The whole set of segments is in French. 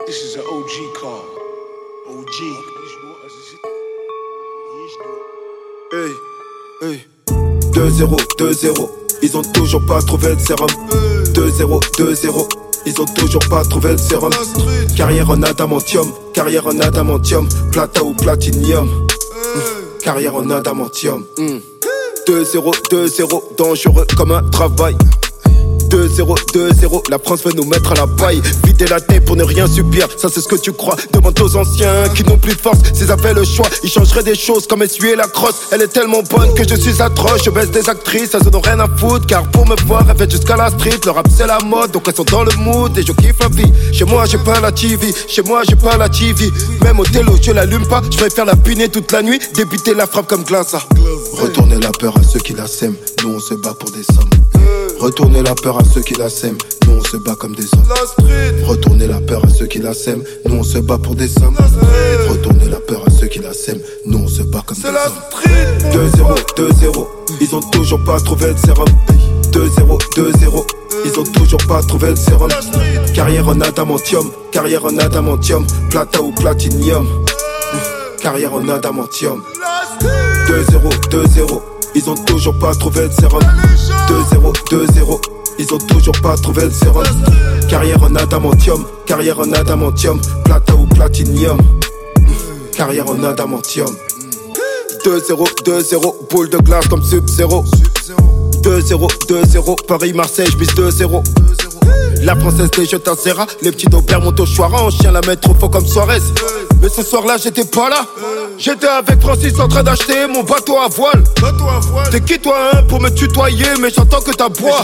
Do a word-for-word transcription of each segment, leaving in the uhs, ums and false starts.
This is an O G car. O G. Hey, hey. deux zéro, deux zéro. Ils ont toujours pas trouvé le sérum. deux zéro, deux zéro. Ils ont toujours pas trouvé le sérum. Carrière en adamantium, carrière en adamantium. Plata ou platinium. Mmh. Carrière en adamantium. Mmh. deux zéro, deux zéro. Dangereux comme un travail. deux zéro, deux zéro, la France veut nous mettre à la paille. Vider la tête pour ne rien subir, ça c'est ce que tu crois. Demande aux anciens qui n'ont plus de force. S'ils avaient le choix, ils changeraient des choses comme essuyer la crosse. Elle est tellement bonne que je suis atroce. Je baisse des actrices, elles en ont rien à foutre. Car pour me voir, elles viennent jusqu'à la street. Le rap c'est la mode, donc elles sont dans le mood. Et je kiffe la vie, chez moi j'ai pas la T V. Chez moi j'ai pas la T V. Même au télo je l'allume pas. Je préfère la piner toute la nuit, débiter la frappe comme glace. Retourner la peur à ceux qui la sèment. Nous on se bat pour des sommes. Retournez la peur à ceux qui la sèment, nous on se bat comme des hommes. Retournez la peur à ceux qui la sèment, nous on se bat pour des sommes. Retournez la peur à ceux qui la sèment, nous on se bat comme des hommes. deux zéro, deux zéro, ils ont toujours pas trouvé le sérum. deux zéro, deux zéro, ils ont toujours pas trouvé le sérum. Carrière en adamantium, carrière en adamantium. Plata ou platinium. Carrière en adamantium. deux zéro, deux zéro, ils ont toujours pas trouvé le sérum. deux zéro, deux zéro, ils ont toujours pas trouvé le sérum. Carrière en adamantium, carrière en adamantium. Plata ou platinium. Carrière en adamantium. deux zéro, deux zéro, boule de glace comme Sub-Zero. deux zéro, deux zéro, Paris-Marseille, j'mise deux zéro. La française des jeux Serra, les petits d'Aubert montent au Chouara. En chien la mettre trop fort comme Suarez. Mais ce soir là j'étais pas là. J'étais avec Francis en train d'acheter mon bateau à voile. T'es qui toi hein pour me tutoyer? Mais j'entends que t'aboies.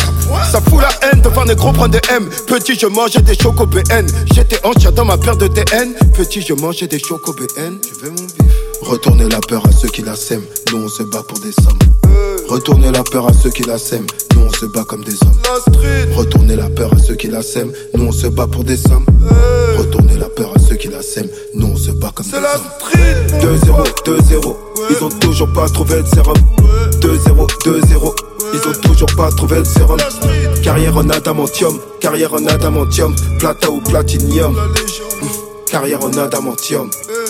Ça fout la haine de voir négro prendre des M. Petit je mangeais des chocos B N. J'étais en chien dans ma paire de T N. Petit je mangeais des chocos B N. Tu veux mon bif? Retournez la peur à ceux qui la sèment. Nous on se bat pour des sommes. Retournez la peur à ceux qui la sèment. Nous on se bat comme des hommes. Retournez la peur à ceux qui la sèment. Nous on se bat pour des sommes. Retournez la peur à ceux qui la sèment. Nous on se bat comme des hommes. deux zéro, deux zéro, ils ont toujours pas trouvé le sérum. deux zéro, deux zéro, ils ont toujours pas trouvé le sérum. Carrière en adamantium, carrière en adamantium. Plata ou platinium. Carrière en adamantium.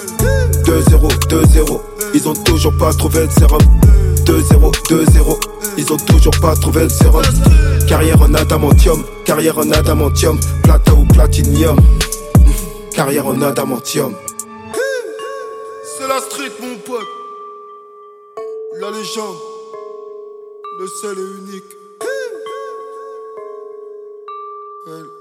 deux zéro, deux zéro, ils ont toujours pas trouvé le sérum. deux zéro, deux zéro, ils ont toujours pas trouvé le sérum. Carrière en adamantium, carrière en adamantium. Plata ou platinium. Carrière en adamantium. C'est la street mon pote. La légende. Le seul et unique. Elle.